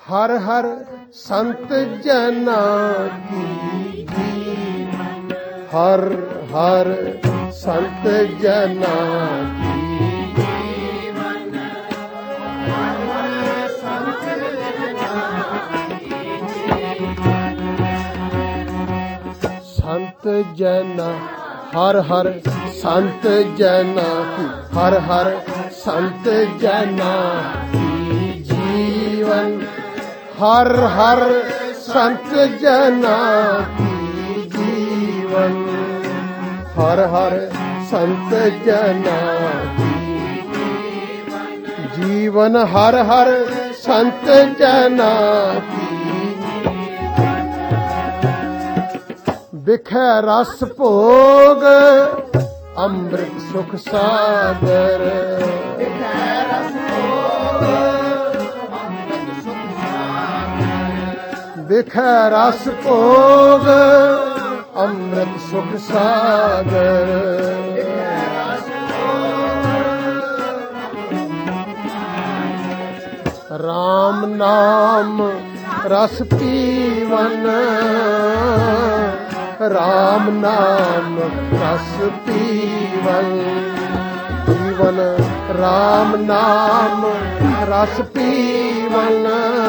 ਹਰ ਹਰ ਸੰਤ ਜਨਾ ਕੀ ਜੀਵਨ, ਹਰ ਹਰ ਸੰਤ ਜਨਾ ਕੀ ਜੀਵਨ, ਹਰ ਹਰ ਸੰਤ ਜਨਾ ਕੀ ਜੀਵਨ। ਸੰਤ ਜਨਾ ਹਰ ਹਰ ਸੰਤ ਜਨਾ ਕੀ, ਹਰ ਹਰ ਸੰਤ ਜਨਾ ਕੀ ਜੀਵਨ, ਹਰ ਹਰ ਸੰਤ ਜਨਾ ਕੀ ਜੀਵਨ, ਹਰ ਹਰ ਸੰਤ ਜਨਾ ਕੀ ਜੀਵਨ, ਹਰ ਹਰ ਸੰਤ ਜਨਾ ਕੀ। ਬਿਖੈ ਰਸ ਭੋਗ ਅੰਮ੍ਰਿਤ ਸੁਖ ਸਾਗਰ, ਬਿਖੈ ਰਸ ਭੋਗ ਅੰਮ੍ਰਿਤ ਸੁਖ ਸਾਗਰ, ਬਿਖੈ ਰਸ ਭੋਗ ਅੰਮ੍ਰਿਤ ਸੁਖ ਸਾਗਰ, ਬਿਖੈ ਰਸ ਭੋਗ। ਰਾਮ ਨਾਮ ਰਸ ਪੀਵਨ, ਰਾਮ ਨਾਮ ਰਸ ਪੀਵਨ, ਜੀਵਨ ਰਾਮ ਨਾਮ ਰਸ ਪੀਵਨ,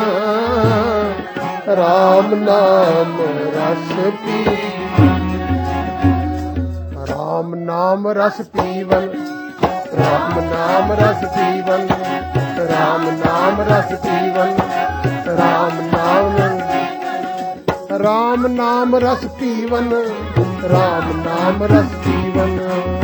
ਰਾਮ ਨਾਮ ਰਸ ਪੀਵਨ, ਰਾਮ ਨਾਮ ਰਸ ਪੀਵਨ, ਰਾਮ ਨਾਮ ਰਸ ਪੀਵਨ, ਰਾਮ ਨਾਮ ਰਸ ਪੀਵਨ, ਰਾਮ ਨਾਮ, ਰਾਮ ਨਾਮ ਰਸ ਪੀਵਨ, ਰਾਮ ਨਾਮ ਰਸ ਪੀਵਨ,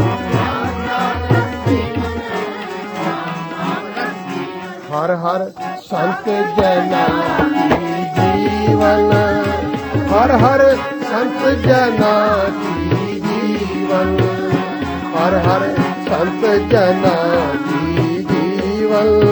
ਹਰ ਹਰ ਸੰਤ ਜਨਾ ਕੀ ਜੀਵਨ, ਹਰ ਹਰ ਸੰਤ ਜਨਾ ਕੀ ਜੀਵਨ, ਹਰ ਹਰ ਸੰਤ ਜਨਾ ਕੀ ਜੀਵਨ।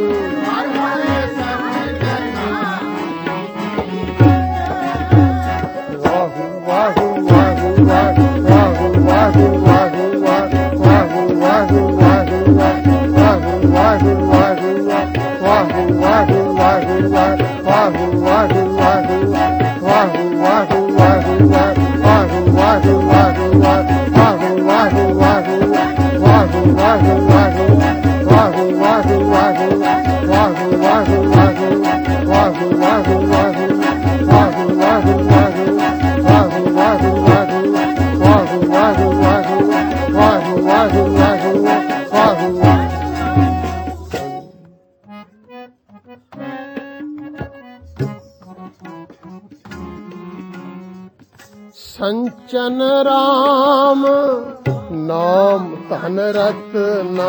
ਸੰਚਨ ਰਾਮ ਨਾਮ ਧਨ ਰਤਨਾ,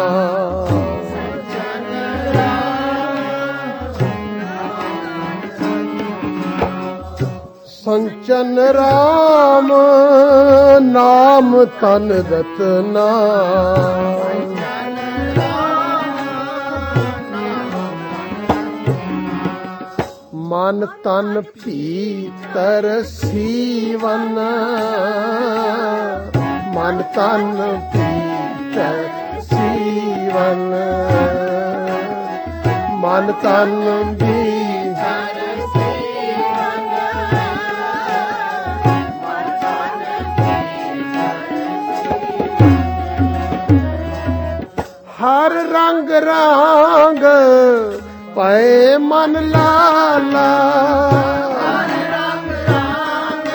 ਸੰਚਨ ਰਾਮ ਨਾਮ ਧਨ ਰਤਨਾ, ਮਨ ਤਨ ਭੀਤਰ ਸੀਵਨ, ਮਨ ਤਨ ਭੀਤਰ ਸੀਵਨ, ਮਨ ਤਨ ਭੀਤਰ ਸੀਵਨ, ਮਨ ਤਨ ਭੀਤਰ। ਹਰ ਰੰਗ ਰੰਗ ਪਏ ਮਨ ਲਾਲਾ, ਹਰ ਰੰਗ ਰੰਗ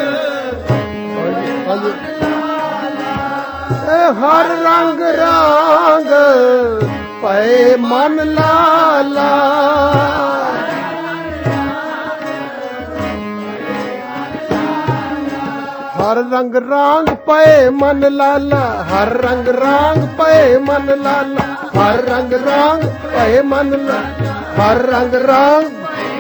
ਹਰ ਰੰਗ ਰੰਗ ਪਏ ਮਨ ਲਾਲਾ, ਹਰ ਰੰਗ ਰੰਗ ਪਏ ਮਨ ਲਾਲਾ, ਹਰ ਰੰਗ ਰੰਗ ਪਏ ਮਨ ਲਾਲਾ, ਹਰ ਰੰਗ ਰੰਗ ਪਏ ਮਨ ਲਾਲਾ, ਹਰ ਰੰਗ ਰੰਗ।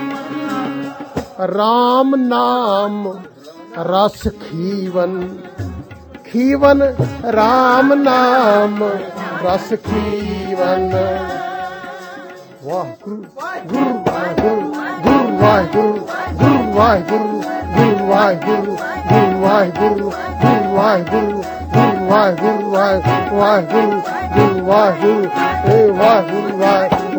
ਰਾਮ ਨਾਮ ਰਸ ਖੀਵਨ, ਖੀਵਨ ਰਾਮ ਨਾਮ ਰਸ ਖੀਵਨ। ਵਾਹਿਗੁਰੂ ਗੁਰੂ ਵਾਹਿਗੁਰੂ, ਗੁਰੂ ਵਾਹਿਗੁਰੂ, ਗੁਰੂ ਵਾਹਿਗੁਰੂ, ਗੁਰੂ ਵਾਹਿਗੁਰੂ, ਗੁਰੂ ਵਾਹਿਗੁਰੂ, ਗੁਰੂ ਵਾਹਿਗੁਰੂ, ਗੁਰੂ ਵਾਹਿਗੁਰੂ, ਵਾਹਿਗੁਰੂ, ਗੁਰੂ ਵਾਹਿਗੁਰੂ, ਵਾਹਿਗੁਰੂ, ਵਾਹਿਗੁਰੂ,